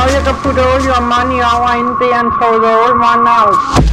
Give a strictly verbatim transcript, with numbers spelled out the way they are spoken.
Now you can put all your money out in there and throw the old one out.